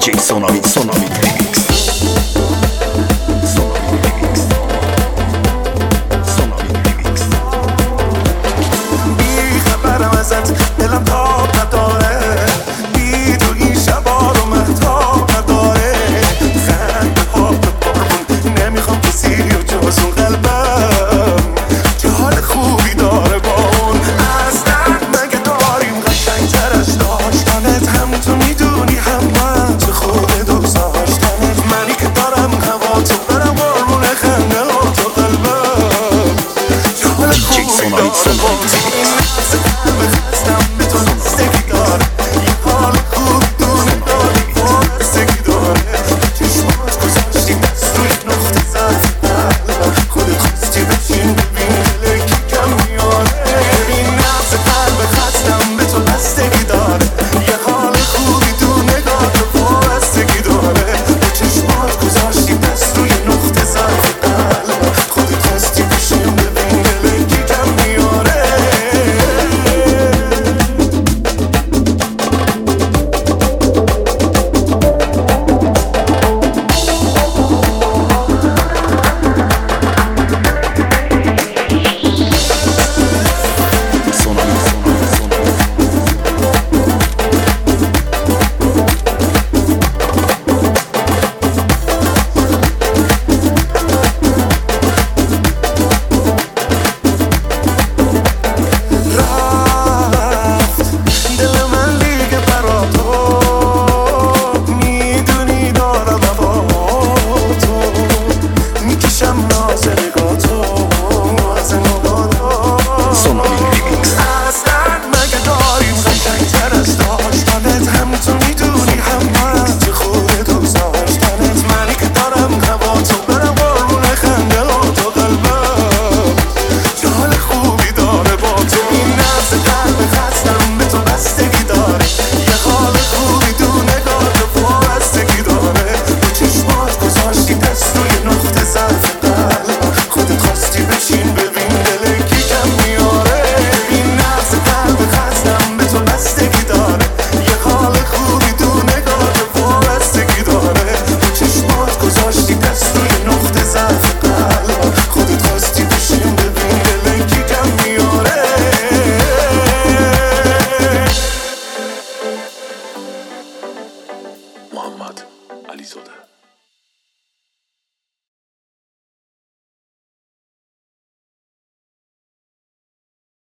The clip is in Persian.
DJ Sonami Remix. بی خبرم ازت دلم تاب نداره، بی تو این شبا رو مهتاب نداره. خنده ها به بارمون نمیخوام کسی و جز اون قلبم که حال خوبی داره با اون. اصلا مگه داریم قشنگ ترش داشتنت؟ هم تو میدونی هم من چه خوبه دوست داشتنت. منی که دارم هوا تو برم قربون خنده ها تو قلبم که حال خوبی داره با اون.